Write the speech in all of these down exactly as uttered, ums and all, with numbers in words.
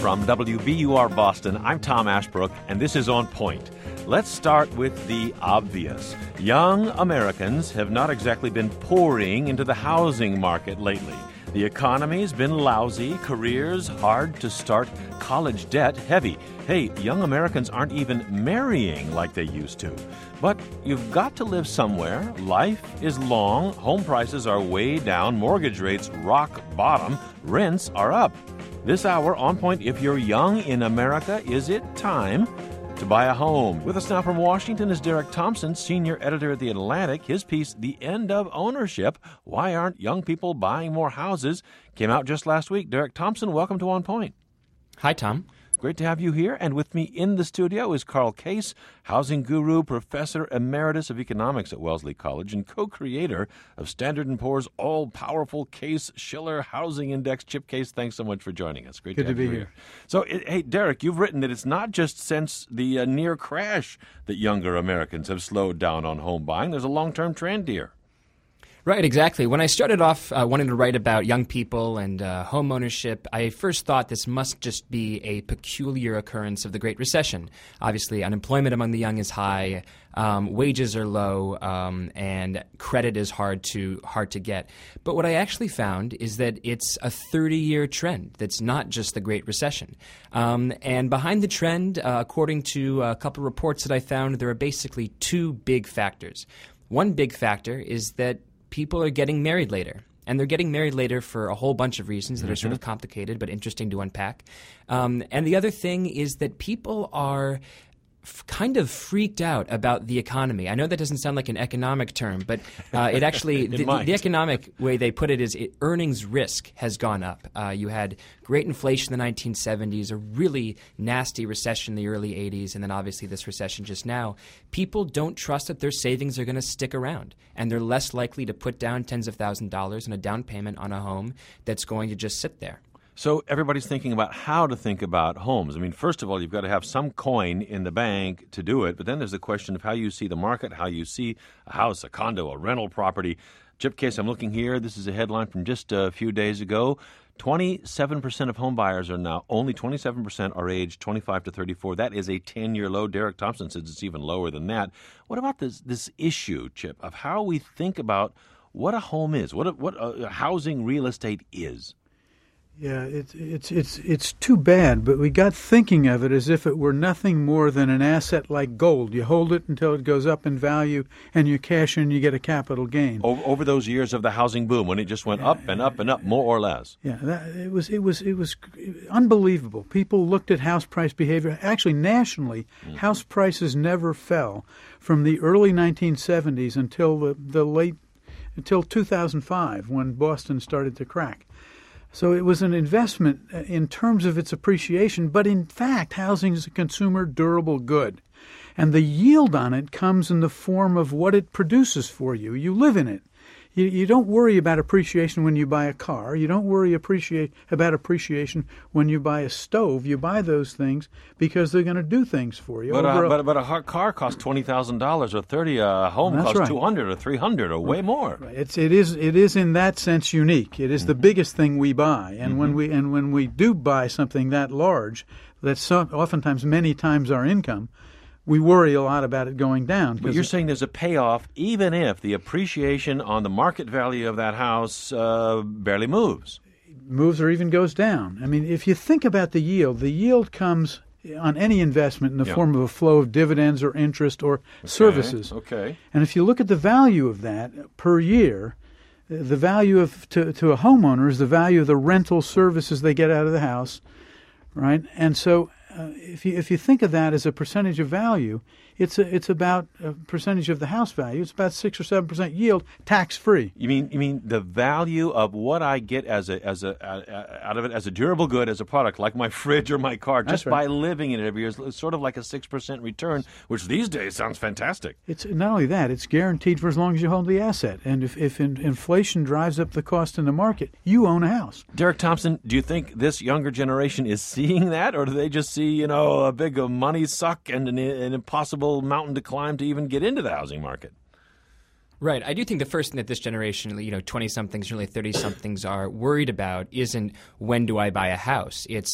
From W B U R Boston, I'm Tom Ashbrook, and this is On Point. Let's start with the obvious. Young Americans have not exactly been pouring into the housing market lately. The economy's been lousy, careers hard to start, college debt heavy. Hey, young Americans aren't even marrying like they used to. But you've got to live somewhere. Life is long, home prices are way down, mortgage rates rock bottom, rents are up. This hour, On Point, if you're young in America, is it time to buy a home? With us now from Washington is Derek Thompson, senior editor at The Atlantic. His piece, The End of Ownership, Why Aren't Young People Buying More Houses, came out just last week. Derek Thompson, welcome to On Point. Hi, Tom. Great to have you here. And with me in the studio is Carl Case, housing guru, professor emeritus of economics at Wellesley College, and co-creator of Standard and Poor's all-powerful Case-Shiller Housing Index. Chip Case, thanks so much for joining us. Great Good to have to be you here. here. So, it, hey, Derek, you've written that it's not just since the uh, near crash that younger Americans have slowed down on home buying. There's a long-term trend here. Right, exactly. When I started off uh, wanting to write about young people and uh, home ownership, I first thought this must just be a peculiar occurrence of the Great Recession. Obviously, unemployment among the young is high, um, wages are low, um, and credit is hard to hard to get. But what I actually found is that it's a thirty-year trend that's not just the Great Recession. Um, and behind the trend, uh, according to a couple of reports that I found, there are basically two big factors. One big factor is that people are getting married later. And they're getting married later for a whole bunch of reasons that mm-hmm. are sort of complicated but interesting to unpack. Um, and the other thing is that people are f- kind of freaked out about the economy. I know that doesn't sound like an economic term, but uh, it actually it the, the, the economic way they put it is it, earnings risk has gone up. Uh, you had great inflation in the nineteen seventies, a really nasty recession in the early eighties, and then obviously this recession just now. People don't trust that their savings are going to stick around, and they're less likely to put down tens of thousands of dollars in a down payment on a home that's going to just sit there. So everybody's thinking about how to think about homes. I mean, first of all, you've got to have some coin in the bank to do it, but then there's the question of how you see the market, how you see a house, a condo, a rental property. Chip Case, I'm looking here. This is a headline from just a few days ago. twenty-seven percent of home buyers are now, only twenty-seven percent are aged twenty-five to thirty-four. That is a ten-year low. Derek Thompson says it's even lower than that. What about this this issue, Chip, of how we think about what a home is, what a, what a housing real estate is? Yeah, it's it's it's it's too bad, but we got thinking of it as if it were nothing more than an asset like gold. You hold it until it goes up in value, and you cash in, you get a capital gain. Over, over those years of the housing boom, when it just went up and up and up, more or less. Yeah, that, it was it was it was unbelievable. People looked at house price behavior. Actually, nationally, mm-hmm. house prices never fell from the early nineteen seventies until the, the late until two thousand five, when Boston started to crack. So it was an investment in terms of its appreciation, but in fact, housing is a consumer durable good. And the yield on it comes in the form of what it produces for you. You live in it. You, you don't worry about appreciation when you buy a car. You don't worry appreciate about appreciation when you buy a stove. You buy those things because they're going to do things for you. But, uh, a, but, but a car costs twenty thousand dollars or thirty thousand dollars. A home costs right. two hundred thousand dollars or three hundred thousand dollars or way more. Right. It's, it, is, it is in that sense unique. It is mm-hmm. the biggest thing we buy. And, mm-hmm. when we, and when we do buy something that large, that's so, oftentimes many times our income, we worry a lot about it going down. But you're saying there's a payoff even if the appreciation on the market value of that house uh, barely moves. Moves or even goes down. I mean, if you think about the yield, the yield comes on any investment in the yeah. form of a flow of dividends or interest or okay. services. Okay. And if you look at the value of that per year, the value of to, to a homeowner is the value of the rental services they get out of the house, right? And so Uh, if you if you think of that as a percentage of value, it's a, it's about a percentage of the house value. It's about six or seven percent yield, tax free. You mean you mean the value of what I get as a as a uh, out of it as a durable good, as a product like my fridge or my car, just right. by living in it every year, is sort of like a six percent return, which these days sounds fantastic. It's not only that; it's guaranteed for as long as you hold the asset. And if if in, inflation drives up the cost in the market, you own a house. Derek Thompson, do you think this younger generation is seeing that, or do they just see you know a big uh, money suck and an, an impossible mountain to climb to even get into the housing market? Right. I do think the first thing that this generation, you know, twenty-somethings, really thirty-somethings are worried about isn't when do I buy a house? It's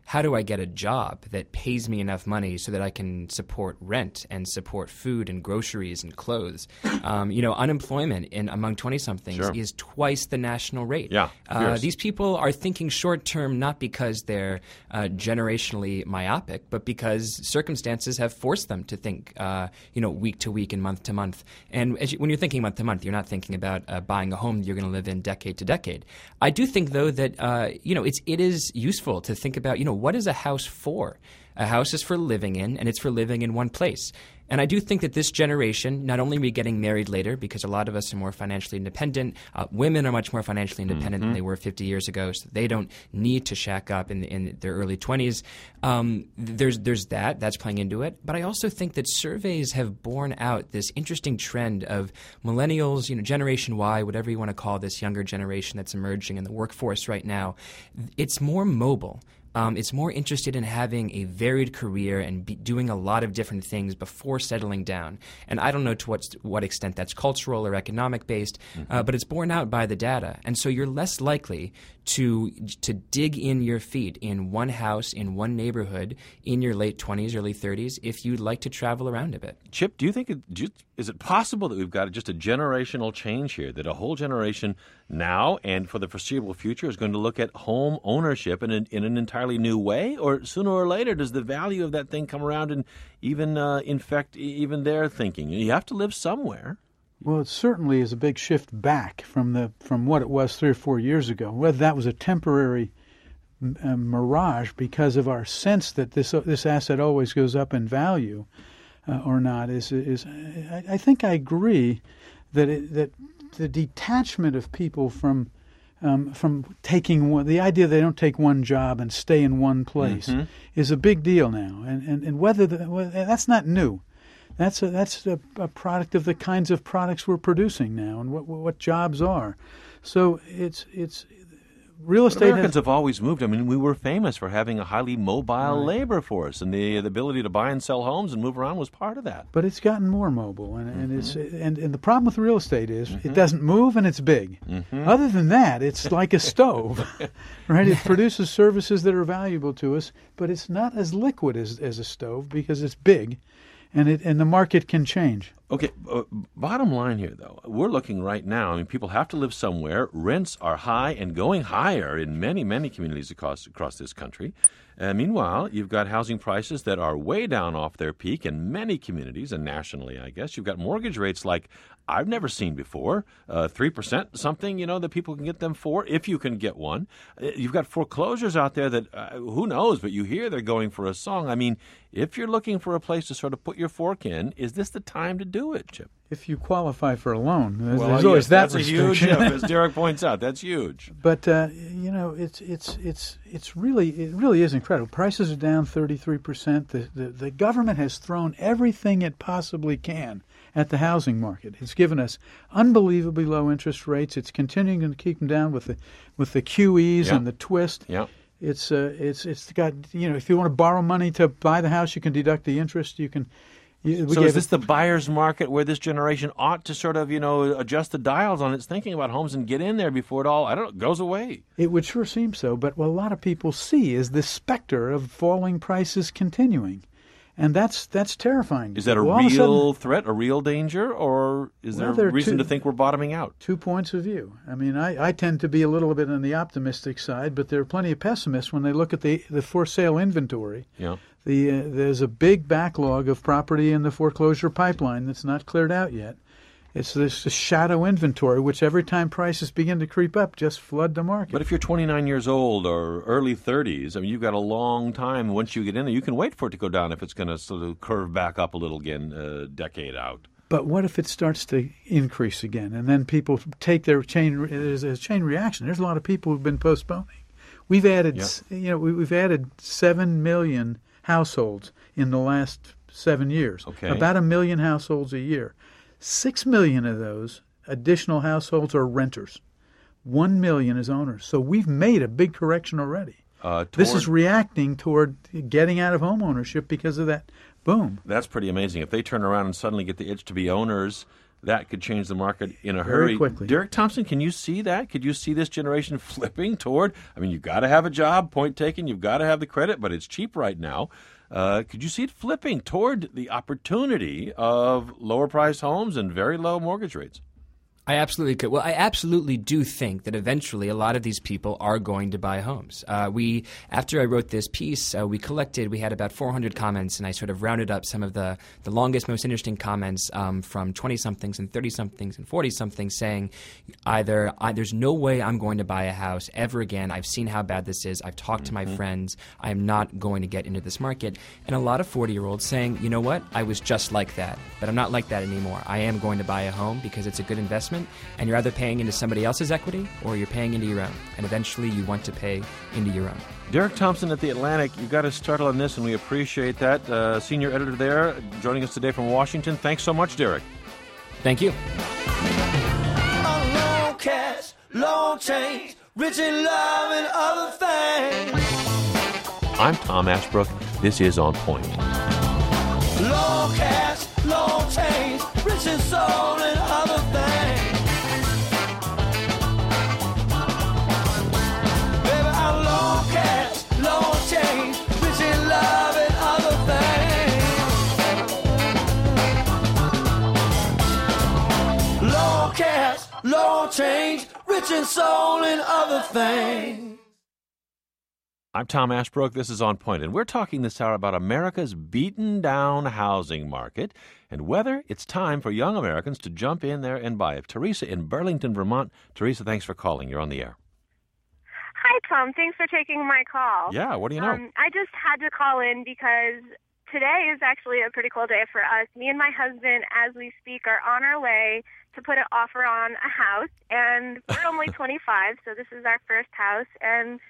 how do I get a job that pays me enough money so that I can support rent and support food and groceries and clothes? Um, you know, unemployment in among twenty-somethings Sure. is twice the national rate. Yeah, uh, fierce. these people are thinking short term not because they're uh, generationally myopic, but because circumstances have forced them to think, uh, you know, week to week and month to month. And as you, when you're thinking month to month, you're not thinking about uh, buying a home that you're going to live in decade to decade. I do think, though, that uh, you know it's it is useful to think about, you know, what is a house for? A house is for living in, and it's for living in one place. And I do think that this generation, not only are we getting married later, because a lot of us are more financially independent, uh, women are much more financially independent Mm-hmm. than they were fifty years ago, so they don't need to shack up in, in their early twenties. Um, there's there's that. That's playing into it. But I also think that surveys have borne out this interesting trend of millennials, you know, Generation Y, whatever you want to call this younger generation that's emerging in the workforce right now. It's more mobile. Um, it's more interested in having a varied career and be doing a lot of different things before settling down. And I don't know to what what extent that's cultural or economic based, mm-hmm. uh, but it's borne out by the data. And so you're less likely to to dig in your feet in one house, in one neighborhood, in your late twenties, early thirties, if you'd like to travel around a bit. Chip, do you think it, do you, is it possible that we've got just a generational change here, that a whole generation now and for the foreseeable future is going to look at home ownership in an, in an entirely new way? Or sooner or later, does the value of that thing come around and even uh, infect even their thinking? You have to live somewhere. Well, it certainly is a big shift back from the from what it was three or four years ago. Whether that was a temporary uh, mirage because of our sense that this uh, this asset always goes up in value uh, or not is is I, I think I agree that it, that the detachment of people from um, from taking one, the idea they don't take one job and stay in one place mm-hmm. is a big deal now, and and, and whether the, well, that's not new. That's a, that's a, a product of the kinds of products we're producing now, and what what jobs are. So it's it's real estate. But Americans has, have always moved. I mean, we were famous for having a highly mobile Right. labor force, and the, the ability to buy and sell homes and move around was part of that. but it's gotten more mobile, and, and Mm-hmm. it's and, and the problem with real estate is it doesn't move and it's big. Mm-hmm. Other than that, it's like a stove, right? It produces services that are valuable to us, but it's not as liquid as as a stove because it's big. And it and the market can change. Okay, uh, bottom line here, though, we're looking right now. I mean, people have to live somewhere. Rents are high and going higher in many, many communities across across this country. Uh, meanwhile, you've got housing prices that are way down off their peak in many communities and nationally, I guess. You've got mortgage rates like I've never seen before, uh, three percent something, you know, that people can get them for, if you can get one. Uh, You've got foreclosures out there that, uh, who knows, but you hear they're going for a song. I mean, if you're looking for a place to sort of put your fork in, is this the time to do it, Chip? If you qualify for a loan, there's, Well, there's yes, always that that's a huge restriction. if, as Derek points out. That's huge. But uh, you know, it's it's it's it's really it really is incredible. Prices are down thirty-three percent. The, the the government has thrown everything it possibly can at the housing market. It's given us unbelievably low interest rates. It's continuing to keep them down with the with the Q Es Yeah. and the twist. Yeah. It's uh, it's it's got you know, if you want to borrow money to buy the house, you can deduct the interest. You can. You, we So gave is this it- the buyer's market where this generation ought to sort of, you know, adjust the dials on its thinking about homes and get in there before it all, I don't know, goes away? It would sure seem so, but what a lot of people see is the specter of falling prices continuing, and that's that's terrifying. Is that a Well, all of real sudden, threat, a real danger, or is Well, there there a are reason two- to think we're bottoming out? two points of view. I mean, I, I tend to be a little bit on the optimistic side, but there are plenty of pessimists when they look at the the for sale inventory. Yeah. The uh, there's a big backlog of property in the foreclosure pipeline that's not cleared out yet. It's this shadow inventory, which every time prices begin to creep up, just flood the market. But if you're twenty-nine years old or early thirties, I mean, you've got a long time. Once you get in there, you can wait for it to go down if it's going to sort of curve back up a little again a decade out. But what if it starts to increase again, and then people take their chain? There's a chain reaction. There's a lot of people who've been postponing. We've added, Yep. you know, we- we've added seven million households in the last seven years. Okay. About a million households a year. Six million of those additional households are renters. One million is owners. So we've made a big correction already. Uh, This toward- is reacting toward getting out of home ownership because of that boom. That's pretty amazing. If they turn around and suddenly get the itch to be owners, that could change the market in a Very hurry. quickly. Derek Thompson, can you see that? Could you see this generation flipping toward, I mean, you've got to have a job, point taken, you've got to have the credit, but it's cheap right now. Uh, could you see it flipping toward the opportunity of lower-priced homes and very low mortgage rates? I absolutely could. Well, I absolutely do think that eventually a lot of these people are going to buy homes. Uh, we, after I wrote this piece, uh, we collected, we had about four hundred comments, and I sort of rounded up some of the, the longest, most interesting comments um, from twenty-somethings and thirty-somethings and forty-somethings saying either, I, there's no way I'm going to buy a house ever again. I've seen how bad this is. I've talked mm-hmm. to my friends. I am not going to get into this market. And a lot of forty-year-olds saying, you know what, I was just like that, but I'm not like that anymore. I am going to buy a home because it's a good investment. And you're either paying into somebody else's equity or you're paying into your own. And eventually you want to pay into your own. Derek Thompson at The Atlantic, you got us started on this, and we appreciate that. Uh, senior editor there, joining us today from Washington. Thanks so much, Derek. Thank you. Low cash, low change, rich in love and other things. I'm Tom Ashbrook. This is On Point. Low cash, low change, rich in soul and other things. Baby, I'm low cash, low change, rich in love and other things. Low cash, low change, rich in soul and other things. I'm Tom Ashbrook. This is On Point, and we're talking this hour about America's beaten-down housing market and whether it's time for young Americans to jump in there and buy. If Teresa in Burlington, Vermont. Teresa, thanks for calling. You're on the air. Hi, Tom. Thanks for taking my call. Yeah, what do you know? Um, I just had to call in because today is actually a pretty cool day for us. Me and my husband, as we speak, are on our way to put an offer on a house, and we're only twenty-five, so this is our first house, and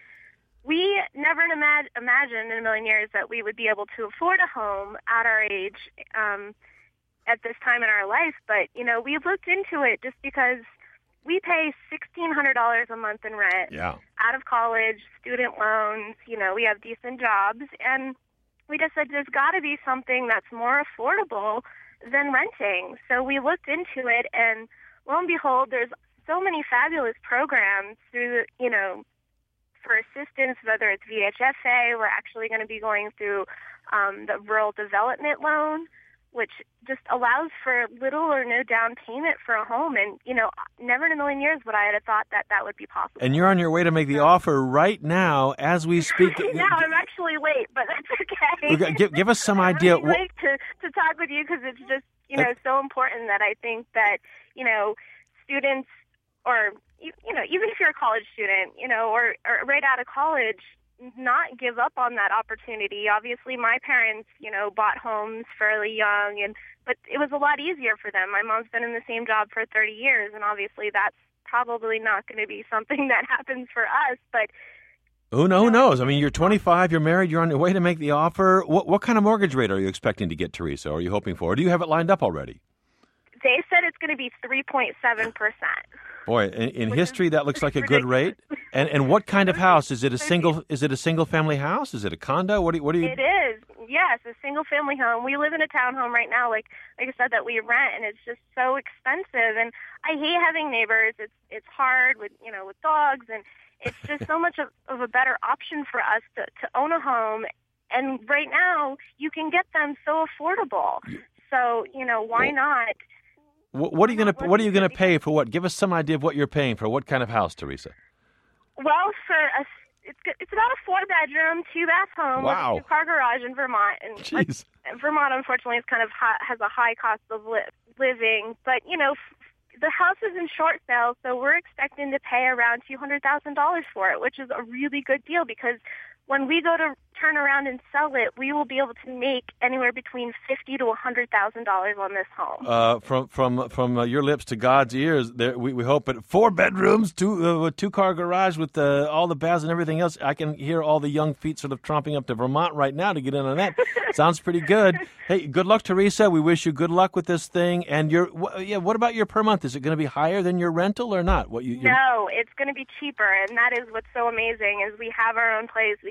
we never imag- imagined in a million years that we would be able to afford a home at our age um, at this time in our life. But, you know, we looked into it just because we pay sixteen hundred dollars a month in rent. Yeah. Out of college, student loans, you know, we have decent jobs. And we just said there's got to be something that's more affordable than renting. So we looked into it, and lo and behold, there's so many fabulous programs through, you know, for assistance, whether it's V H F A. We're actually going to be going through um, the Rural Development Loan, which just allows for little or no down payment for a home. And, you know, never in a million years would I have thought that that would be possible. And you're on your way to make the offer right now as we speak. Yeah, I'm actually late, but that's okay. Give, give us some idea. I'm really late to, to talk with you because it's just, you know, so important that I think that, you know, students or You, you know, even if you're a college student, you know, or, or right out of college, not give up on that opportunity. Obviously, my parents, you know, bought homes fairly young, and but it was a lot easier for them. My mom's been in the same job for thirty years, and obviously that's probably not going to be something that happens for us. But who know, who knows? I mean, you're twenty-five, you're married, you're on your way to make the offer. What what kind of mortgage rate are you expecting to get, Teresa? Or are you hoping for? Or do you have it lined up already? They said it's going to be three point seven percent. Boy, in, in history, that looks like a good rate. And and what kind of house is it? A single? Is it a single family house? Is it a condo? What do you, what do you? It is. Yes, a single family home. We live in a townhome right now, like like I said, that we rent, and it's just so expensive. And I hate having neighbors. It's it's hard with you know with dogs, and it's just so much of, of a better option for us to to own a home. And right now, you can get them so affordable. So you know why well, not? What are you going to What are you going to pay for what? Give us some idea of what you're paying for. What kind of house, Teresa? Well, for a, it's it's about a four bedroom, two bath home wow. with a two car garage in Vermont. And Jeez. Like, Vermont, unfortunately, is kind of high, has a high cost of li- living. But you know, f- the house is in short sale, so we're expecting to pay around two hundred thousand dollars for it, which is a really good deal because when we go to turn around and sell it, we will be able to make anywhere between fifty to a hundred thousand dollars on this home. Uh, from from from uh, your lips to God's ears, there, we we hope. But four bedrooms, two uh, two car garage with uh, all the baths and everything else. I can hear all the young feet sort of tromping up to Vermont right now to get in on that. Sounds pretty good. Hey, good luck, Teresa. We wish you good luck with this thing. And your wh- yeah, what about your per month? Is it going to be higher than your rental or not? What you? No, it's going to be cheaper, and that is what's so amazing is we have our own place. We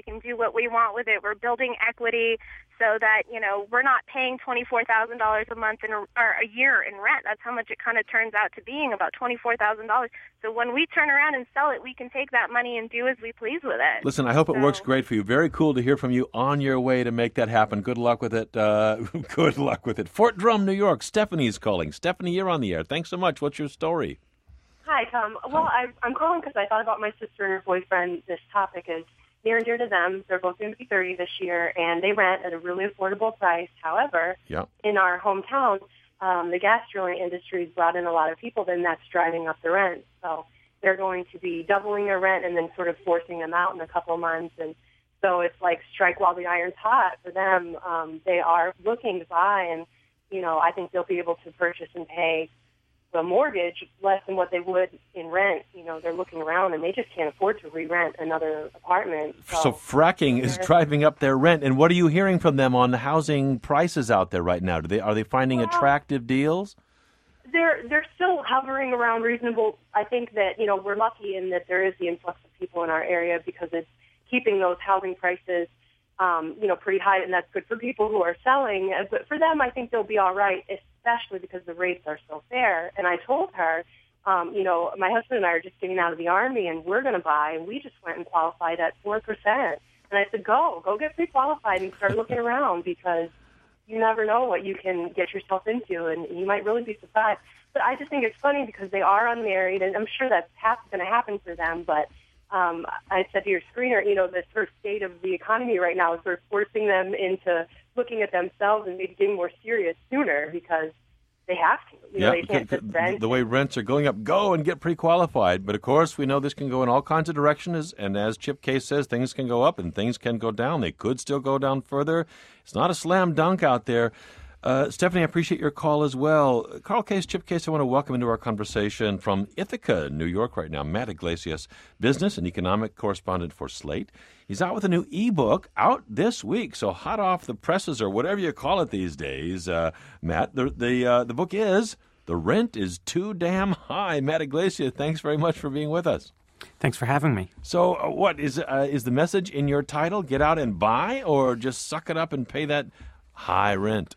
can do what we want with it. We're building equity so that, you know, we're not paying twenty-four thousand dollars a month in, or a year in rent. That's how much it kind of turns out to being, about twenty-four thousand dollars. So when we turn around and sell it, we can take that money and do as we please with it. Listen, I hope it so. works great for you. Very cool to hear from you on your way to make that happen. Good luck with it. Uh, good luck with it. Fort Drum, New York. Stephanie's calling. Stephanie, you're on the air. Thanks so much. What's your story? Hi, Tom. Well, I, I'm calling because I thought about my sister and her boyfriend. This topic is near and dear to them. They're both going to be thirty this year, and they rent at a really affordable price. However, yeah. in our hometown, um, the gas drilling industry has brought in a lot of people, then that's driving up the rent. So they're going to be doubling their rent and then sort of forcing them out in a couple of months. And so it's like strike while the iron's hot for them. Um, they are looking to buy, and, you know, I think they'll be able to purchase and pay the mortgage less than what they would in rent. You know, they're looking around and they just can't afford to re-rent another apartment. So, so fracking is driving up their rent. And what are you hearing from them on the housing prices out there right now? Do they are they finding well, attractive deals? They're they're still hovering around reasonable. I think that, you know, we're lucky in that there is the influx of people in our area because it's keeping those housing prices Um, you know, pretty high, and that's good for people who are selling. But for them, I think they'll be all right, especially because the rates are so fair. And I told her, um, you know, my husband and I are just getting out of the Army, and we're going to buy, and we just went and qualified at four percent. And I said, go, go get pre-qualified and start looking around, because you never know what you can get yourself into, and you might really be surprised. But I just think it's funny because they are unmarried, and I'm sure that's going to happen for them, but Um, I said to your screener, you know, the sort of state of the economy right now is sort of forcing them into looking at themselves and maybe getting more serious sooner because they have to. You know, yeah, they can't just rent. The way rents are going up, go and get pre-qualified. But, of course, we know this can go in all kinds of directions. And as Chip Case says, things can go up and things can go down. They could still go down further. It's not a slam dunk out there. Uh, Stephanie, I appreciate your call as well. Carl Case, Chip Case, I want to welcome into our conversation from Ithaca, New York right now, Matt Iglesias, business and economic correspondent for Slate. He's out with a new ebook out this week, so hot off the presses or whatever you call it these days. Uh, Matt, the the, uh, the book is The Rent is Too Damn High. Matt Iglesias, thanks very much for being with us. Thanks for having me. So uh, what, is, uh, is the message in your title, get out and buy, or just suck it up and pay that high rent?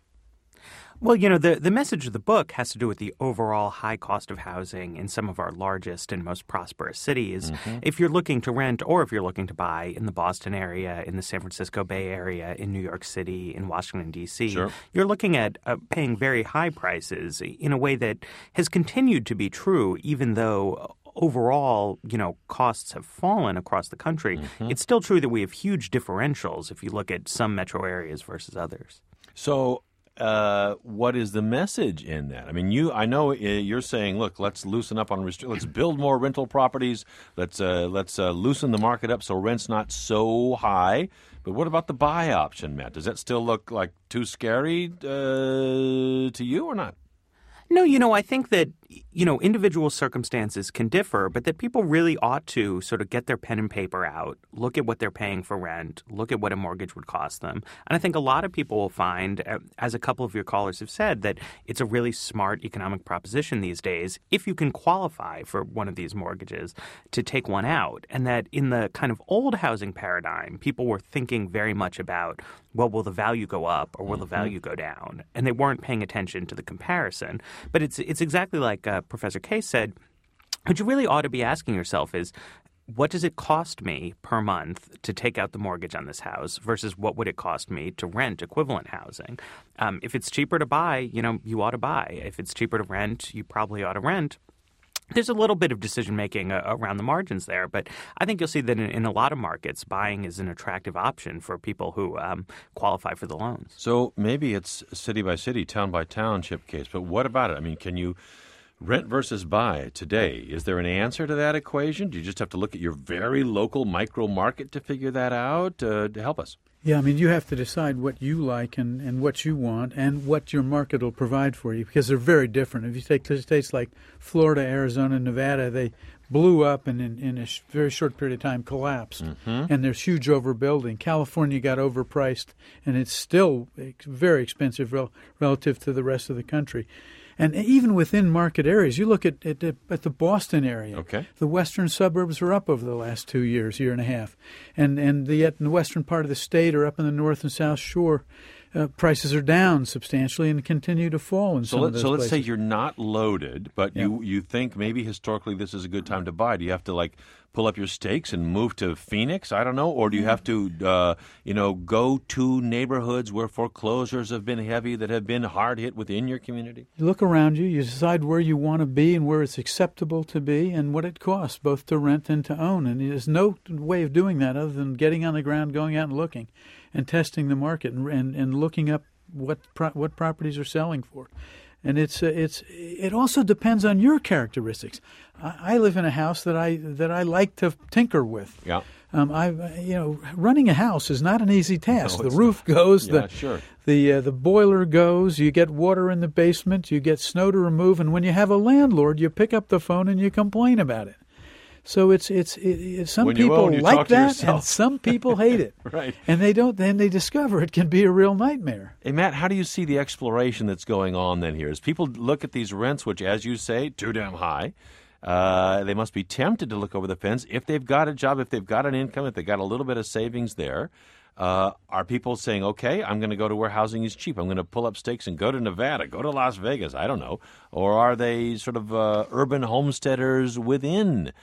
Well, you know, the, the message of the book has to do with the overall high cost of housing in some of our largest and most prosperous cities. Mm-hmm. If you're looking to rent or if you're looking to buy in the Boston area, in the San Francisco Bay Area, in New York City, in Washington, D C, sure. you're looking at uh, paying very high prices in a way that has continued to be true even though overall, you know, costs have fallen across the country. Mm-hmm. It's still true that we have huge differentials if you look at some metro areas versus others. So Uh, what is the message in that? I mean, you. I know you're saying, look, let's loosen up on restri- let's build more rental properties. Let's uh, let's uh, loosen the market up so rent's not so high. But what about the buy option, Matt? Does that still look like too scary uh, to you or not? No, you know, I think that, you know, individual circumstances can differ, but that people really ought to sort of get their pen and paper out, look at what they're paying for rent, look at what a mortgage would cost them. And I think a lot of people will find, as a couple of your callers have said, that it's a really smart economic proposition these days, if you can qualify for one of these mortgages, to take one out. And that in the kind of old housing paradigm, people were thinking very much about, well, will the value go up or will the value go down? And they weren't paying attention to the comparison. But it's it's exactly like uh, Professor Case said. What you really ought to be asking yourself is, what does it cost me per month to take out the mortgage on this house versus what would it cost me to rent equivalent housing? Um, if it's cheaper to buy, you know, you ought to buy. If it's cheaper to rent, you probably ought to rent. There's a little bit of decision-making uh, around the margins there, but I think you'll see that in, in a lot of markets, buying is an attractive option for people who um, qualify for the loans. So maybe it's city by city, town by town, Chip Case, but what about it? I mean, can you rent versus buy today? Is there an answer to that equation? Do you just have to look at your very local micro market to figure that out? Uh, to help us. Yeah, I mean, you have to decide what you like and, and what you want and what your market will provide for you, because they're very different. If you take states like Florida, Arizona, Nevada, they blew up and in, in a sh- very short period of time collapsed. Mm-hmm. And there's huge overbuilding. California got overpriced, and it's still very expensive rel- relative to the rest of the country. And even within market areas, you look at, at, at the Boston area. Okay. The western suburbs are up over the last two years, year and a half. And, and the, in the western part of the state or up in the north and south shore, Uh, prices are down substantially and continue to fall in so some let, of those So let's places. say you're not loaded, but Yeah. you, you think maybe historically this is a good time to buy. Do you have to, like, pull up your stakes and move to Phoenix? I don't know. Or do you have to, uh, you know, go to neighborhoods where foreclosures have been heavy, that have been hard hit within your community? You look around you, you decide where you want to be and where it's acceptable to be and what it costs both to rent and to own. And there's no way of doing that other than getting on the ground, going out and looking and testing the market and and, and looking up what pro- what properties are selling for. And it's uh, it's it also depends on your characteristics. I, I live in a house that I that I like to tinker with. Yeah. Um, I you know running a house is not an easy task. No, the it's roof goes, Yeah, the sure. the uh, the boiler goes. You get water in the basement. You get snow to remove. And when you have a landlord, you pick up the phone and you complain about it. So it's it's it, it, some When you people own, you like talk to that, yourself. and some people hate it. Right. And they don't. Then they discover it can be a real nightmare. Hey, Matt, how do you see the exploration that's going on then here? As people look at these rents, which, as you say, too damn high, uh, they must be tempted to look over the fence. If they've got a job, if they've got an income, if they've got a little bit of savings there, uh, are people saying, okay, I'm going to go to where housing is cheap. I'm going to pull up stakes and go to Nevada, go to Las Vegas, I don't know. Or are they sort of uh, urban homesteaders within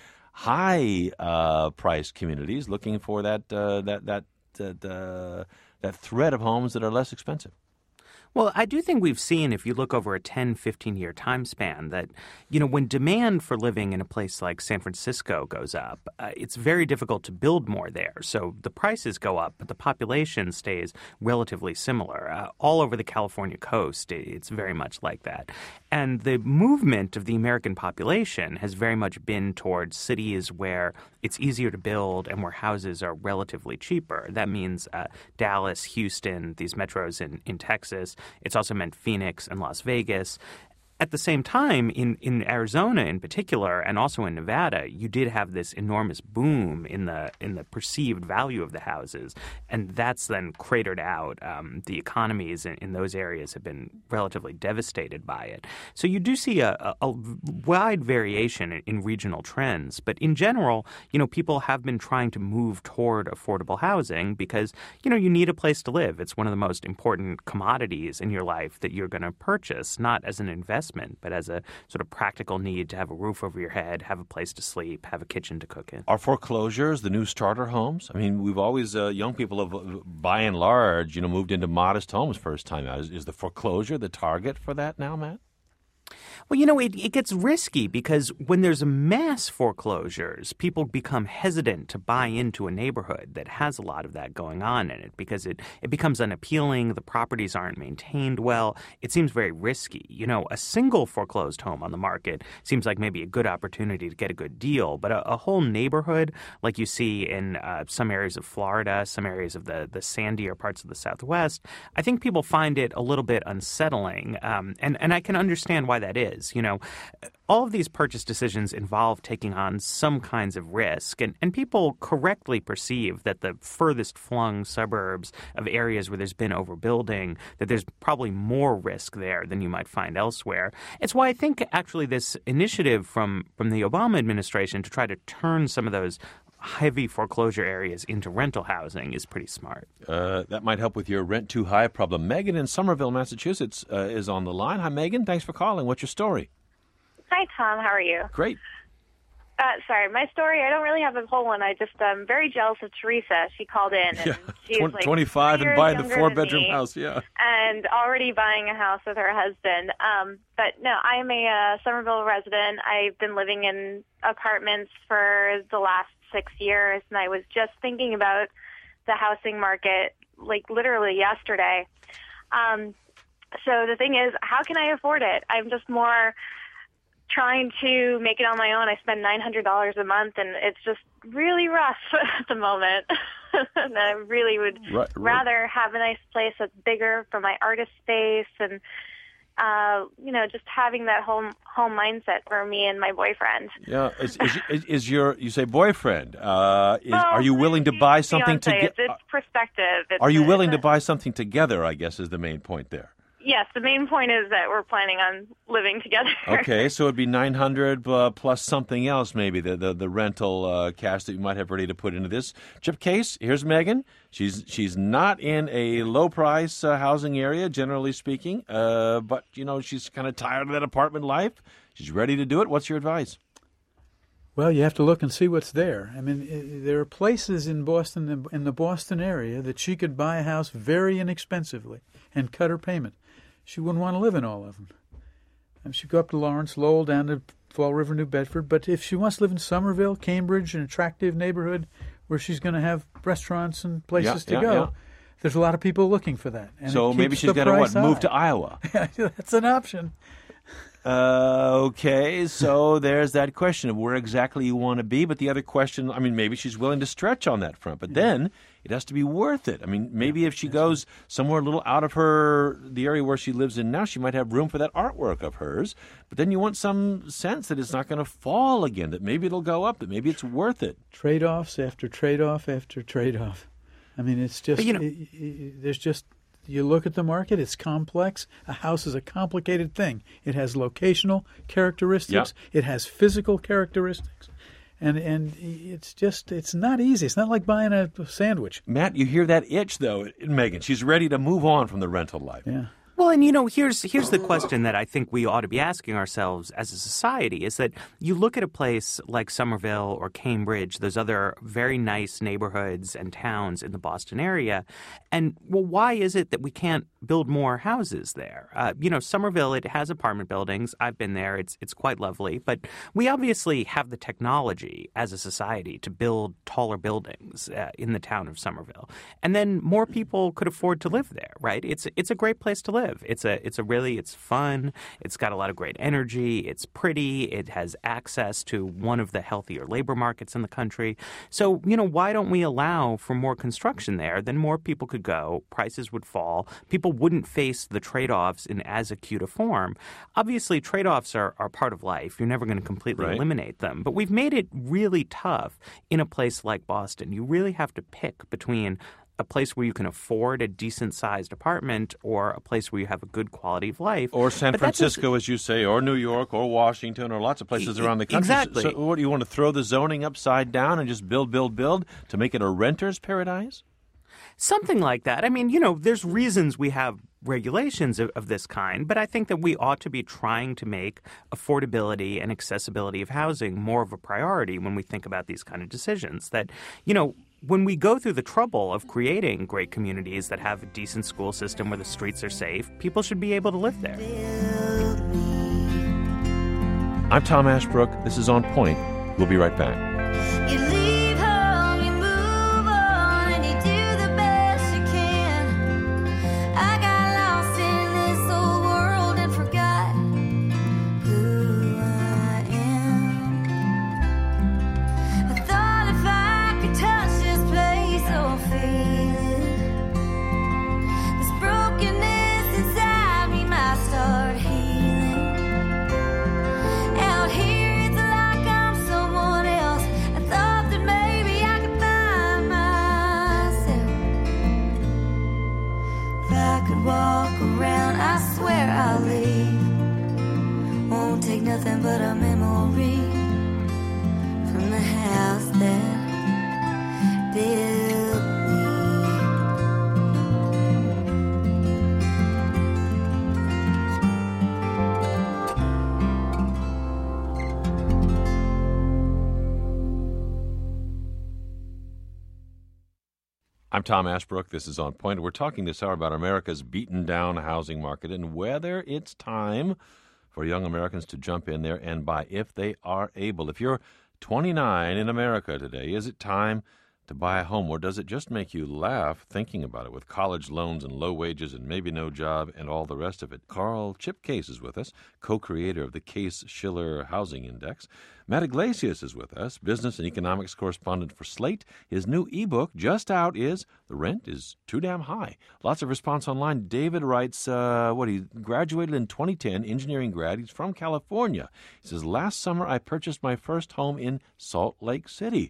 high uh, price communities looking for that uh, that that that, uh, that thread of homes that are less expensive? Well, I do think we've seen, if you look over a ten, fifteen-year time span, that, you know, when demand for living in a place like San Francisco goes up, uh, it's very difficult to build more there. So the prices go up, but the population stays relatively similar. Uh, all over the California coast, it's very much like that. And the movement of the American population has very much been towards cities where it's easier to build and where houses are relatively cheaper. That means uh, Dallas, Houston, these metros in, in Texas. It's also meant Phoenix and Las Vegas. At the same time, in, in Arizona in particular, and also in Nevada, you did have this enormous boom in the in the perceived value of the houses, and that's then cratered out. Um, the economies in, in those areas have been relatively devastated by it. So you do see a, a, a wide variation in, in regional trends, but in general, you know, people have been trying to move toward affordable housing because, you know, you need a place to live. It's one of the most important commodities in your life that you're going to purchase, not as an investment, but as a sort of practical need to have a roof over your head, have a place to sleep, have a kitchen to cook in. Are foreclosures the new starter homes? I mean, we've always, uh, young people have, uh, by and large, you know, moved into modest homes first time out. Is, is the foreclosure the target for that now, Matt? Well, you know, it, it gets risky because when there's mass foreclosures, people become hesitant to buy into a neighborhood that has a lot of that going on in it because it, it becomes unappealing. The properties aren't maintained well. It seems very risky. You know, a single foreclosed home on the market seems like maybe a good opportunity to get a good deal. But a, a whole neighborhood, like you see in uh, some areas of Florida, some areas of the, the sandier parts of the Southwest, I think people find it a little bit unsettling. Um, and, and I can understand why that is. You know, all of these purchase decisions involve taking on some kinds of risk, and, and people correctly perceive that the furthest flung suburbs of areas where there's been overbuilding, that there's probably more risk there than you might find elsewhere. It's why I think actually this initiative from, from the Obama administration to try to turn some of those heavy foreclosure areas into rental housing is pretty smart. Uh, that might help with your rent too high problem. Megan in Somerville, Massachusetts uh, is on the line. Hi, Megan. Thanks for calling. What's your story? Hi, Tom. How are you? Great. Uh, sorry, my story, I don't really have a whole one. I just, I'm very jealous of Teresa. She called in, and Yeah. she's Tw- like twenty-five three and years buying the younger four-bedroom than me, house, yeah. and already buying a house with her husband. Um, but no, I'm a uh, Somerville resident. I've been living in apartments for the last six years, and I was just thinking about the housing market, like literally yesterday. Um, so the thing is, how can I afford it? I'm just more trying to make it on my own. I spend nine hundred dollars a month, and it's just really rough at the moment. And I really would Right, right. rather have a nice place that's bigger for my artist space and, uh, you know, just having that home home mindset for me and my boyfriend. Yeah. Is, is, is, is your, you say boyfriend, uh, is, Well, are you willing to buy something fiance, together? It's, it's perspective. It's Are you a- willing it's to a- buy something together, I guess, is the main point there. yes, the main point is that we're planning on living together. Okay, so it'd be nine hundred uh, plus something else, maybe the the, the rental uh, cash that you might have ready to put into this. Chip Case, here's Megan. She's she's not in a low price uh, housing area, generally speaking, uh, but you know she's kind of tired of that apartment life. She's ready to do it. What's your advice? Well, you have to look and see what's there. I mean, I there are places in Boston, in the Boston area, that she could buy a house very inexpensively and cut her payment. She wouldn't want to live in all of them. And she'd go up to Lawrence, Lowell, down to Fall River, New Bedford. But if she wants to live in Somerville, Cambridge, an attractive neighborhood where she's going to have restaurants and places Yeah, to yeah, go, yeah. there's a lot of people looking for that. And So it maybe keeps she's the got to what? price Move high. to Iowa. That's an option. Uh, okay, so there's that question of where exactly you want to be. But the other question, I mean, maybe she's willing to stretch on that front. But then it has to be worth it. I mean, maybe if she goes somewhere a little out of her, the area where she lives in now, she might have room for that artwork of hers. But then you want some sense that it's not going to fall again, that maybe it'll go up, that maybe it's worth it. Trade-offs after trade-off after trade-off. I mean, it's just, But, you know- it, it, there's just, you look at the market, it's complex. A house is a complicated thing. It has locational characteristics. Yeah. It has physical characteristics. And and it's just, it's not easy. It's not like buying a sandwich. Matt, you hear that itch, though, in Megan. She's ready to move on from the rental life. Yeah. Well, and you know, here's here's the question that I think we ought to be asking ourselves as a society is that you look at a place like Somerville or Cambridge, those other very nice neighborhoods and towns in the Boston area, and well, why is it that we can't build more houses there? Uh, you know, Somerville, it has apartment buildings. I've been there. It's it's quite lovely, but we obviously have the technology as a society to build taller buildings uh, in the town of Somerville, and then more people could afford to live there, right? It's it's a great place to live. It's a it's a really it's fun. It's got a lot of great energy. It's pretty. It has access to one of the healthier labor markets in the country. So, you know, why don't we allow for more construction there? Then more people could go. Prices would fall. People wouldn't face the trade-offs in as acute a form. Obviously, trade-offs are, are part of life. You're never going to completely Right. eliminate them. But we've made it really tough in a place like Boston. You really have to pick between a place where you can afford a decent-sized apartment or a place where you have a good quality of life. Or San But that doesn't- Francisco, as you say, or New York, or Washington, or lots of places E- around the country. exactly. So, what do you want to throw the zoning upside down and just build, build, build to make it a renter's paradise? Something like that. I mean, you know, there's reasons we have regulations of, of this kind, but I think that we ought to be trying to make affordability and accessibility of housing more of a priority when we think about these kind of decisions. That, you know, when we go through the trouble of creating great communities that have a decent school system where the streets are safe, people should be able to live there. I'm Tom Ashbrook. This is On Point. We'll be right back. You leave home, you move on, and you do the best you can. I got lost in this old world and forgot who I am. I thought if I could touch this place or feel it, this brokenness inside me might start healing. Out here it's like I'm someone else. I thought that maybe I could find myself. If I could walk around, I swear I'll leave. Won't take nothing but a memory from the house that built me. I'm Tom Ashbrook. This is On Point. We're talking this hour about America's beaten-down housing market and whether it's time for young Americans to jump in there and buy if they are able. If you're twenty-nine in America today, is it time to buy a home, or does it just make you laugh thinking about it with college loans and low wages and maybe no job and all the rest of it? Carl Chip Case is with us, co-creator of the Case-Shiller Housing Index. Matt Iglesias is with us, business and economics correspondent for Slate. His new ebook just out is The Rent is Too Damn High. Lots of response online. David writes, uh, what, he graduated in twenty ten, engineering grad. He's from California. He says, last summer I purchased my first home in Salt Lake City.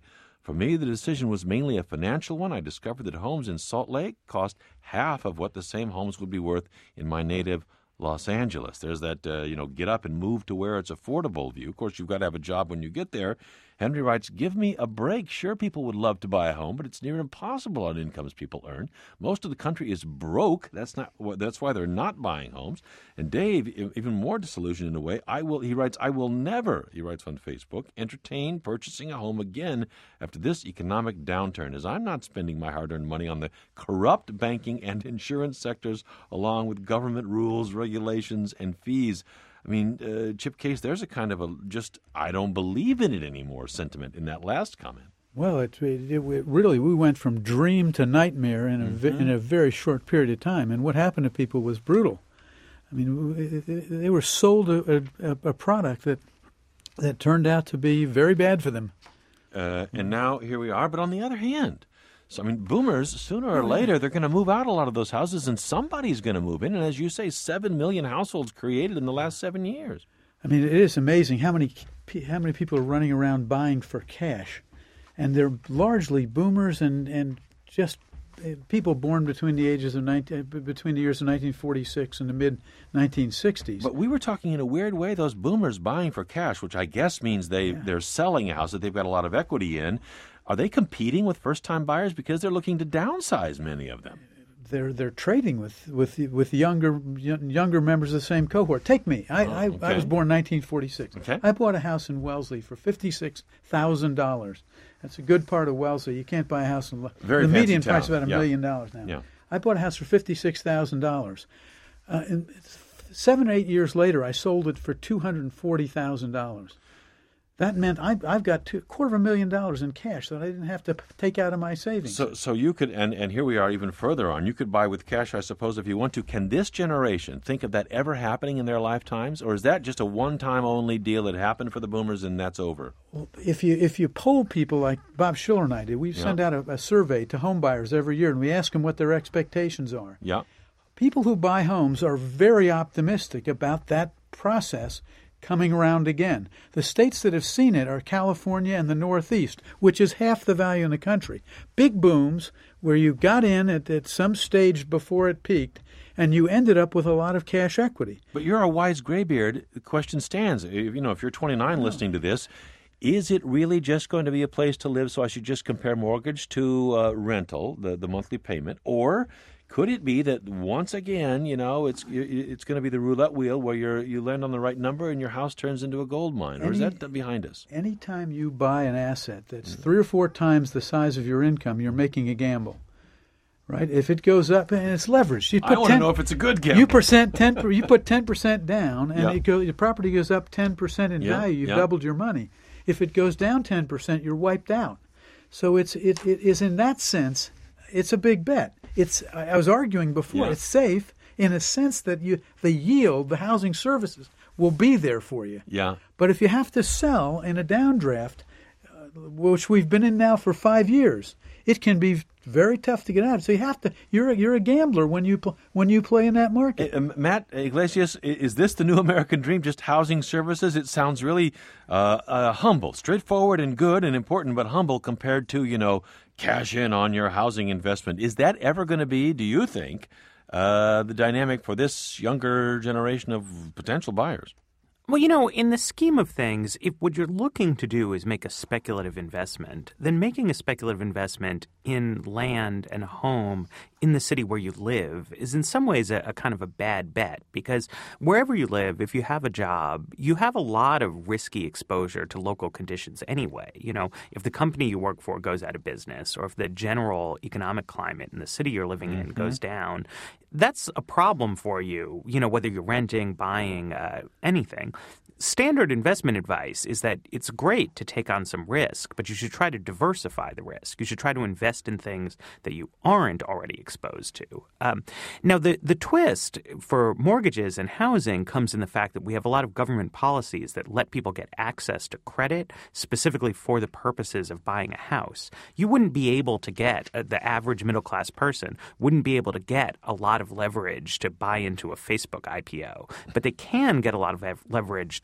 For me, the decision was mainly a financial one. I discovered that homes in Salt Lake cost half of what the same homes would be worth in my native Los Angeles. There's that, uh, you know, get up and move to where it's affordable view. Of course, you've got to have a job when you get there. Henry writes, give me a break. Sure, people would love to buy a home, but it's near impossible on incomes people earn. Most of the country is broke. That's not. That's why they're not buying homes. And Dave, even more disillusioned in a way, I will. He writes, I will never, he writes on Facebook, entertain purchasing a home again after this economic downturn, as I'm not spending my hard-earned money on the corrupt banking and insurance sectors, along with government rules, regulations, and fees. I mean, uh, Chip Case, there's a kind of a just, I don't believe in it anymore sentiment in that last comment. Well, it, it, it really, we went from dream to nightmare in a, mm-hmm. in a very short period of time. And what happened to people was brutal. I mean, they were sold a, a, a product that that turned out to be very bad for them. Uh, and now here we are. But on the other hand, so, I mean, boomers, sooner or later, they're going to move out a lot of those houses, and somebody's going to move in. And as you say, seven million households created in the last seven years. I mean, it is amazing how many how many people are running around buying for cash. And they're largely boomers and, and just people born between the ages of nineteen, between the years of nineteen forty-six and the mid nineteen sixties. But we were talking in a weird way, those boomers buying for cash, which I guess means they, yeah. they're selling a house that they've got a lot of equity in. Are they competing with first-time buyers because they're looking to downsize, many of them? They're they're trading with with with younger younger members of the same cohort. Take me. I oh, I, okay. I was born in nineteen forty-six. Okay. I bought a house in Wellesley for fifty-six thousand dollars. That's a good part of Wellesley. You can't buy a house in Very the median town. price is about a yeah. million dollars now. Yeah. I bought a house for fifty-six thousand dollars. Uh, and seven or eight years later, I sold it for two hundred forty thousand dollars. That meant I, I've got two, a quarter of a million dollars in cash that I didn't have to take out of my savings. So, so you could, and, and here we are even further on. You could buy with cash, I suppose, if you want to. Can this generation think of that ever happening in their lifetimes, or is that just a one-time only deal that happened for the boomers and that's over? Well, if you if you poll people like Bob Schiller and I did, we yeah. send out a, a survey to home buyers every year, and we ask them what their expectations are. Yeah. People who buy homes are very optimistic about that process coming around again. The states that have seen it are California and the Northeast, which is half the value in the country. Big booms where you got in at, at some stage before it peaked, and you ended up with a lot of cash equity. But you're a wise graybeard. The question stands. You know, if you're twenty-nine listening to this, is it really just going to be a place to live, so I should just compare mortgage to uh, rental, the, the monthly payment, or could it be that once again, you know, it's it's going to be the roulette wheel where you you land on the right number and your house turns into a gold mine? Or Any, is that behind us? Anytime you buy an asset that's mm-hmm. three or four times the size of your income, you're making a gamble, right? If it goes up and it's leveraged, you put I want to know if it's a good gamble. You percent ten. You put ten percent down, and yeah. it go, your property goes up ten percent in yeah. value. You've yeah. doubled your money. If it goes down ten percent, you're wiped out. So it's it, it is in that sense, it's a big bet. It's I was arguing before. Yeah. It's safe in a sense that you the yield, the housing services will be there for you. Yeah. But if you have to sell in a downdraft, uh, which we've been in now for five years, it can be very tough to get out. So you have to. You're a, you're a gambler when you pl- when you play in that market. Uh, Matt Iglesias, is this the new American dream? Just housing services? It sounds really uh, uh, humble, straightforward, and good, and important, but humble compared to you know cash in on your housing investment. Is that ever going to be? Do you think uh, the dynamic for this younger generation of potential buyers? Well, you know, in the scheme of things, if what you're looking to do is make a speculative investment, then making a speculative investment in land and a home in the city where you live is in some ways a, a kind of a bad bet, because wherever you live, if you have a job, you have a lot of risky exposure to local conditions anyway. You know, if the company you work for goes out of business, or if the general economic climate in the city you're living in mm-hmm. goes down, that's a problem for you, you know, whether you're renting, buying, uh, anything. Standard investment advice is that it's great to take on some risk, but you should try to diversify the risk. You should try to invest in things that you aren't already exposed to. Um, now, the, the twist for mortgages and housing comes in the fact that we have a lot of government policies that let people get access to credit specifically for the purposes of buying a house. You wouldn't be able to get, uh, the average middle-class person wouldn't be able to get a lot of leverage to buy into a Facebook I P O, but they can get a lot of leverage to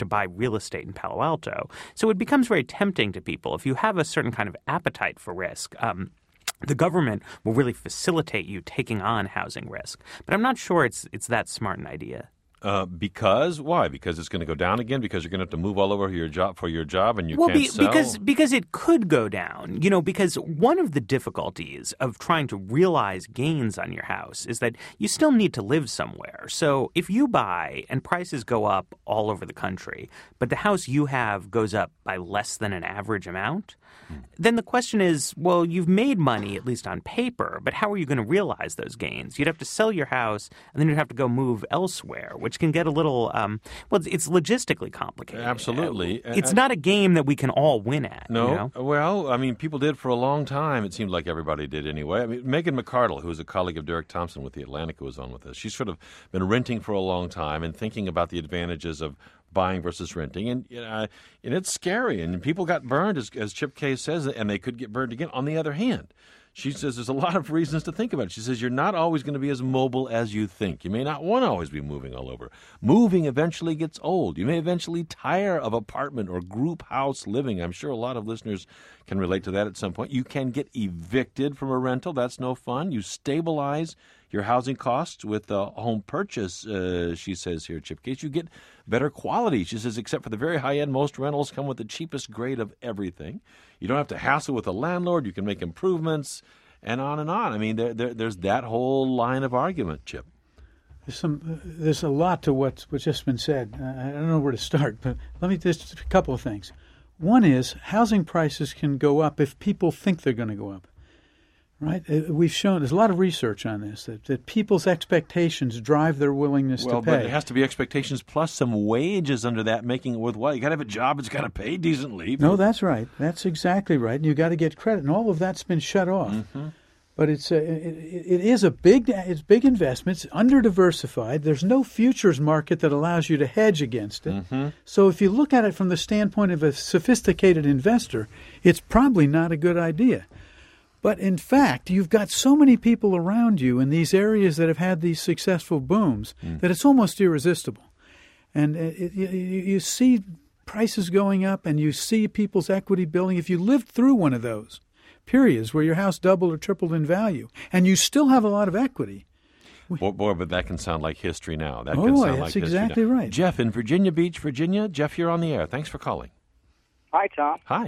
to buy real estate in Palo Alto. So it becomes very tempting to people. If you have a certain kind of appetite for risk, um, the government will really facilitate you taking on housing risk. But I'm not sure it's it's that smart an idea. Uh, because why? Because it's going to go down again. Because you're going to have to move all over your job for your job, and you well, can't be, sell. because because it could go down. You know, because one of the difficulties of trying to realize gains on your house is that you still need to live somewhere. So if you buy and prices go up all over the country, but the house you have goes up by less than an average amount, hmm. then the question is, well, you've made money at least on paper, but how are you going to realize those gains? You'd have to sell your house, and then you'd have to go move elsewhere, which can get a little, um, well, it's, it's logistically complicated. Absolutely. Uh, it's not a game that we can all win at. No. You know? Well, I mean, people did for a long time. It seemed like everybody did anyway. I mean, Megan McArdle, who is a colleague of Derek Thompson with The Atlantic, who was on with us, she's sort of been renting for a long time and thinking about the advantages of buying versus renting. And uh, and it's scary. And people got burned, as, as Chip Case says, and they could get burned again. On the other hand, she says there's a lot of reasons to think about it. She says you're not always going to be as mobile as you think. You may not want to always be moving all over. Moving eventually gets old. You may eventually tire of apartment or group house living. I'm sure a lot of listeners can relate to that at some point. You can get evicted from a rental. That's no fun. You stabilize your housing costs with a home purchase, uh, she says here, Chip Case. You get better quality. She says, except for the very high end, most rentals come with the cheapest grade of everything. You don't have to hassle with a landlord. You can make improvements, and on and on. I mean, there, there, there's that whole line of argument, Chip. There's some. Uh, there's a lot to what's, what's just been said. Uh, I don't know where to start, but let me just a couple of things. One is housing prices can go up if people think they're going to go up. Right? Uh, we've shown, there's a lot of research on this, that, that people's expectations drive their willingness well, to pay. Well, but it has to be expectations plus some wages under that, making it worthwhile. You got to have a job, it's got to pay decently. No, that's right. That's exactly right. And you got to get credit, and all of that's been shut off. Mm-hmm. But it's a, it, it is a big, it's big investment. It's under-diversified. There's no futures market that allows you to hedge against it. Mm-hmm. So if you look at it from the standpoint of a sophisticated investor, it's probably not a good idea. But in fact, you've got so many people around you in these areas that have had these successful booms mm. that it's almost irresistible. And it, it, you, you see prices going up and you see people's equity building. If you lived through one of those periods where your house doubled or tripled in value and you still have a lot of equity. Boy, boy but that can sound like history now. That oh, can sound that's like exactly history now. right. Jeff in Virginia Beach, Virginia. Jeff, you're on the air. Thanks for calling. Hi, Tom. Hi.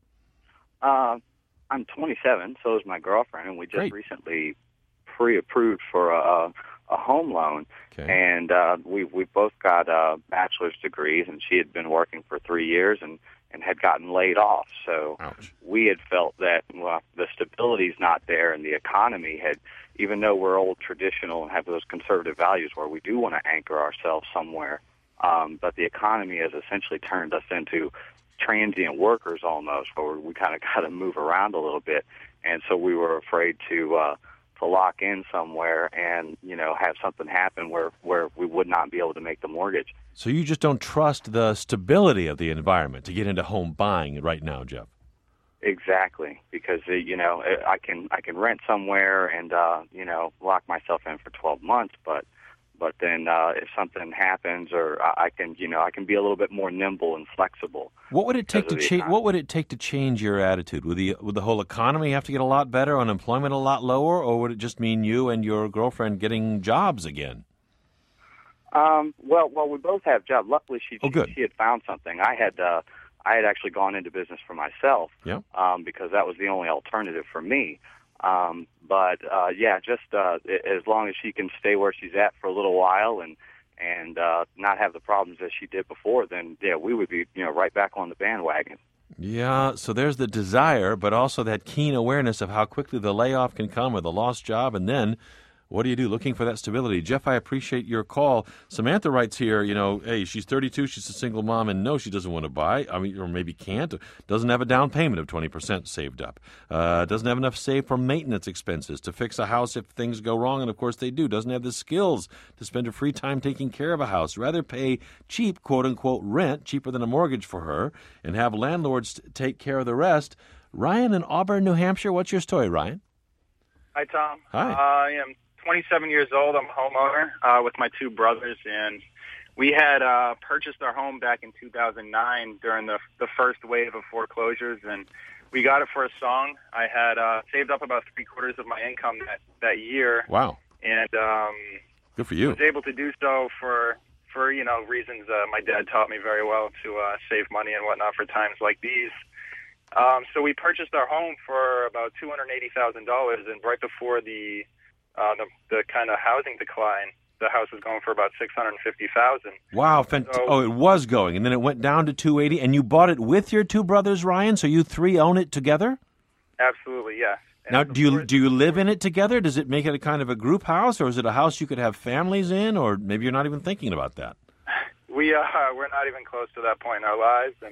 Uh, I'm twenty-seven, so is my girlfriend, and we just Great. recently pre-approved for a, a home loan. Okay. And uh, we we both got uh, bachelor's degrees, and she had been working for three years and, and had gotten laid off. So Ouch. we had felt that, well, the stability's not there, and the economy had, even though we're old traditional and have those conservative values where we do want to anchor ourselves somewhere, um, but the economy has essentially turned us into transient workers almost, where we kind of got to move around a little bit, and so we were afraid to uh, to lock in somewhere and you know have something happen where where we would not be able to make the mortgage. So you just don't trust the stability of the environment to get into home buying right now, Jeff? Exactly, because uh, you know I can I can rent somewhere and uh, you know lock myself in for twelve months, but. But then, uh, if something happens, or I can, you know, I can be a little bit more nimble and flexible. What would it take to change? What would it take to change your attitude? Would the would the whole economy have to get a lot better, unemployment a lot lower, or would it just mean you and your girlfriend getting jobs again? Um, well, well, we both have jobs. Luckily, she oh, good. she, she had found something. I had uh, I had actually gone into business for myself. Yeah. Um, because that was the only alternative for me. Um, but, uh, yeah, just, uh, as long as she can stay where she's at for a little while and, and, uh, not have the problems that she did before, then, yeah, we would be, you know, right back on the bandwagon. Yeah, so there's the desire, but also that keen awareness of how quickly the layoff can come or the lost job, and then what do you do? Looking for that stability. Jeff, I appreciate your call. Samantha writes here, you know, hey, she's thirty-two, she's a single mom, and no, she doesn't want to buy, I mean, or maybe can't, doesn't have a down payment of twenty percent saved up, uh, doesn't have enough saved for maintenance expenses to fix a house if things go wrong, and of course they do, doesn't have the skills to spend her free time taking care of a house, rather pay cheap, quote-unquote, rent, cheaper than a mortgage for her, and have landlords take care of the rest. Ryan in Auburn, New Hampshire, what's your story, Ryan? Hi, Tom. Hi. Uh, I am twenty-seven years old. I'm a homeowner uh, with my two brothers, and We had uh, purchased our home back in two thousand nine during the the first wave of foreclosures, and we got it for a song. I had uh, saved up about three quarters of my income that, that year. Wow. And um, good for you. was able to do so for, for you know, reasons uh, my dad taught me very well to uh, save money and whatnot for times like these. Um, so we purchased our home for about two hundred eighty thousand dollars, and right before the, uh, the, the kind of housing decline, the house was going for about six hundred fifty thousand dollars. Wow. Fant- so, oh, it was going, and then it went down to two hundred eighty thousand dollars, and you bought it with your two brothers, Ryan, so you three own it together? Absolutely, yes. And now, do you do you live in it together? Does it make it a kind of a group house, or is it a house you could have families in, or maybe you're not even thinking about that? We, uh, we're not even close to that point in our lives, and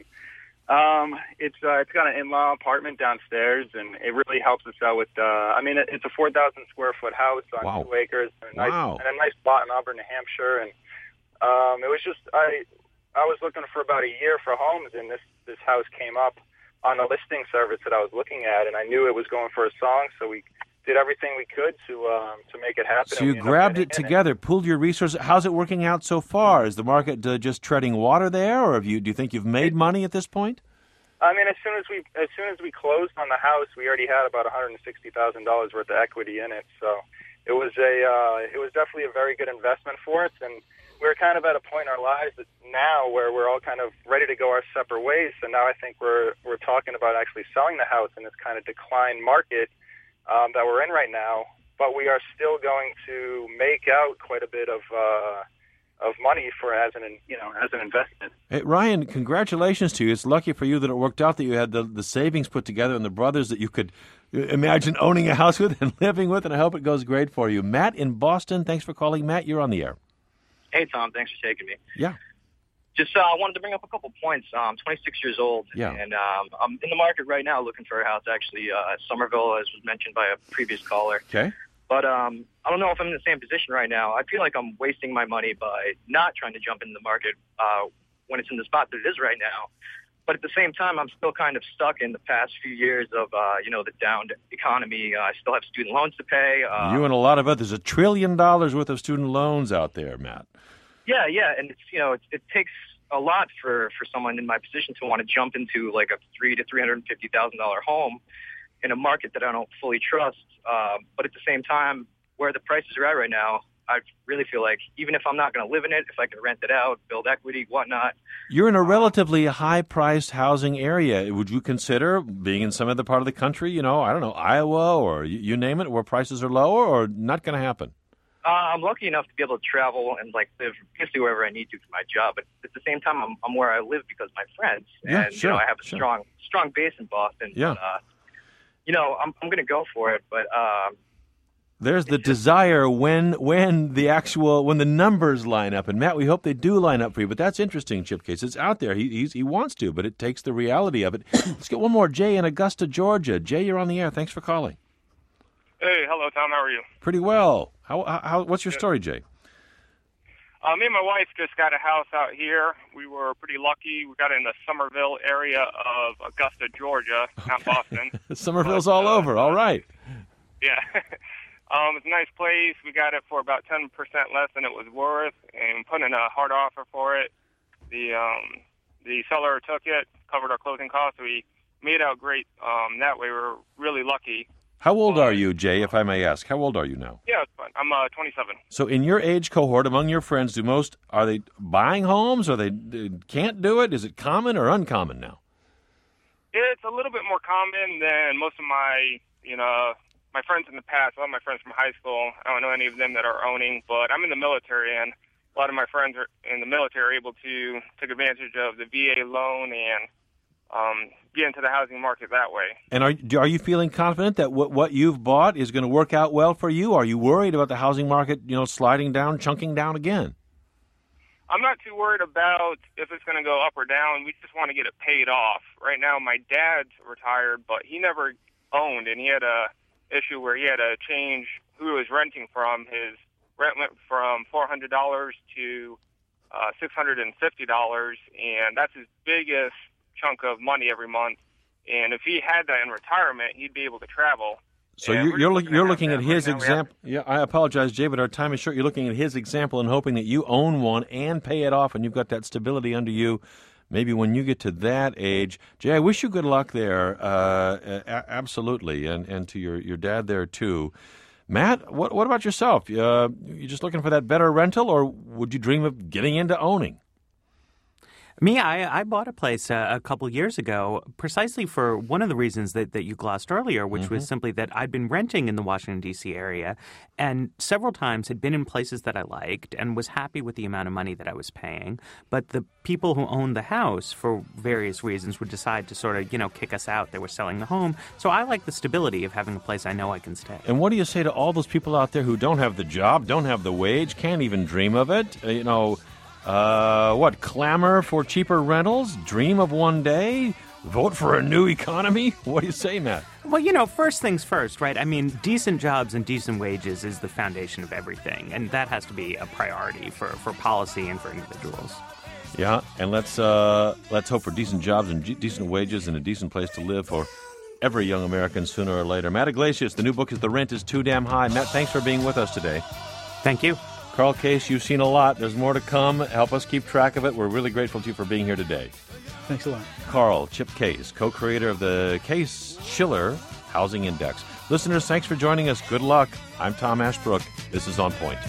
Um, it's uh, it's got an in-law apartment downstairs, and it really helps us out with. Uh, I mean, it, it's a four thousand square foot house on wow. two acres, and a, nice, wow. and a nice spot in Auburn, New Hampshire. And um, it was just I I was looking for about a year for homes, and this this house came up on a listing service that I was looking at, and I knew it was going for a song, so we did everything we could to um, to make it happen. So you grabbed it together, it. pulled your resources. How's it working out so far? Is the market uh, just treading water there, or have you? Do you think you've made money at this point? I mean, as soon as we as soon as we closed on the house, we already had about one hundred sixty thousand dollars worth of equity in it. So it was a uh, it was definitely a very good investment for us, and we're kind of at a point in our lives that now where we're all kind of ready to go our separate ways. So now I think we're we're talking about actually selling the house in this kind of decline market um, that we're in right now. But we are still going to make out quite a bit of uh, of money for as an you know as an investment. Hey, Ryan, congratulations to you. It's lucky for you that it worked out, that you had the, the savings put together and the brothers that you could imagine owning a house with and living with, and I hope it goes great for you. Matt in Boston, thanks for calling. Matt, you're on the air. Hey, Tom, thanks for taking me. Yeah. Just uh, wanted to bring up a couple points. I'm twenty-six years old, yeah. and um, I'm in the market right now looking for a house, actually, uh, at Somerville, as was mentioned by a previous caller. Okay. But um, I don't know if I'm in the same position right now. I feel like I'm wasting my money by not trying to jump into the market uh, when it's in the spot that it is right now. But at the same time, I'm still kind of stuck in the past few years of, uh, you know, the downed economy. Uh, I still have student loans to pay. Uh, you and a lot of others. A trillion dollars worth of student loans out there, Matt. Yeah, yeah, and it's you know it, it takes a lot for, for someone in my position to want to jump into like a three to three hundred and fifty thousand dollar home in a market that I don't fully trust. Uh, but at the same time, where the prices are at right now, I really feel like even if I'm not going to live in it, if I can rent it out, build equity, whatnot. You're in a relatively high-priced housing area. Would you consider being in some other part of the country, you know, I don't know, Iowa or you, you name it, where prices are lower, or not going to happen? Uh, I'm lucky enough to be able to travel and like live basically wherever I need to for my job. But at the same time, I'm, I'm where I live because of my friends. Yeah, and, sure, you know, I have a sure. strong strong base in Boston. Yeah. But, uh, you know, I'm, I'm going to go for it. But um, there's the desire when when the actual when the numbers line up, and Matt, we hope they do line up for you. But that's interesting, Chipcase. It's out there. He he's, he wants to, but it takes the reality of it. Let's get one more. Jay in Augusta, Georgia. Jay, you're on the air. Thanks for calling. Hey, hello, Tom. How are you? Pretty well. How how, how what's your story, Jay? Uh, me and my wife just got a house out here. We were pretty lucky. We got it in the Somerville area of Augusta, Georgia, not Boston. Somerville's but, all uh, over. All right. Yeah. um, it's a nice place. We got it for about ten percent less than it was worth, and put in a hard offer for it. The um, the seller took it, covered our closing costs. So we made out great. Um, that way, we were really lucky. How old are you, Jay, if I may ask? How old are you now? Yeah, it's fun. I'm uh, twenty-seven. So in your age cohort, among your friends, do most, are they buying homes? Or they they can't do it? Is it common or uncommon now? It's a little bit more common than most of my, you know, my friends in the past. A lot of my friends from high school, I don't know any of them that are owning, but I'm in the military, and a lot of my friends are in the military are able to take advantage of the V A loan and um, get into the housing market that way. And are are you feeling confident that what what you've bought is going to work out well for you? Are you worried about the housing market, you know, sliding down, chunking down again? I'm not too worried about if it's going to go up or down. We just want to get it paid off. Right now, my dad's retired, but he never owned, and he had a issue where he had to change who he was renting from. His rent went from four hundred dollars to uh, six hundred fifty dollars, and that's his biggest chunk of money every month. And if he had that in retirement, he'd be able to travel. So And you're we're you're, just look, looking you're to looking have at that. his Right now we have- example. Yeah, I apologize, Jay, but our time is short. You're looking at his example and hoping that you own one and pay it off, and you've got that stability under you. Maybe when you get to that age, Jay, I wish you good luck there. Uh, a- absolutely, and and to your, your dad there too. Matt, what what about yourself? Uh, you just looking for that better rental, or would you dream of getting into owning? Me, I, I bought a place uh, a couple years ago precisely for one of the reasons that, that you glossed earlier, which Mm-hmm. was simply that I'd been renting in the Washington, D C area and several times had been in places that I liked and was happy with the amount of money that I was paying. But the people who owned the house, for various reasons, would decide to sort of, you know, kick us out. They were selling the home. So I like the stability of having a place I know I can stay. And what do you say to all those people out there who don't have the job, don't have the wage, can't even dream of it? Uh, you know, uh, what, clamor for cheaper rentals? Dream of one day? Vote for a new economy? What do you say, Matt? Well, you know, first things first, right? I mean, decent jobs and decent wages is the foundation of everything, and that has to be a priority for, for policy and for individuals. Yeah, and let's uh, let's hope for decent jobs and g- decent wages and a decent place to live for every young American sooner or later. Matt Iglesias, the new book is The Rent is Too Damn High. Matt, thanks for being with us today. Thank you. Carl Case, you've seen a lot. There's more to come. Help us keep track of it. We're really grateful to you for being here today. Thanks a lot. Carl, Chip Case, co-creator of the Case-Shiller Housing Index. Listeners, thanks for joining us. Good luck. I'm Tom Ashbrook. This is On Point.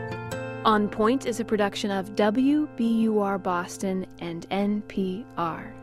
On Point is a production of W B U R Boston and N P R.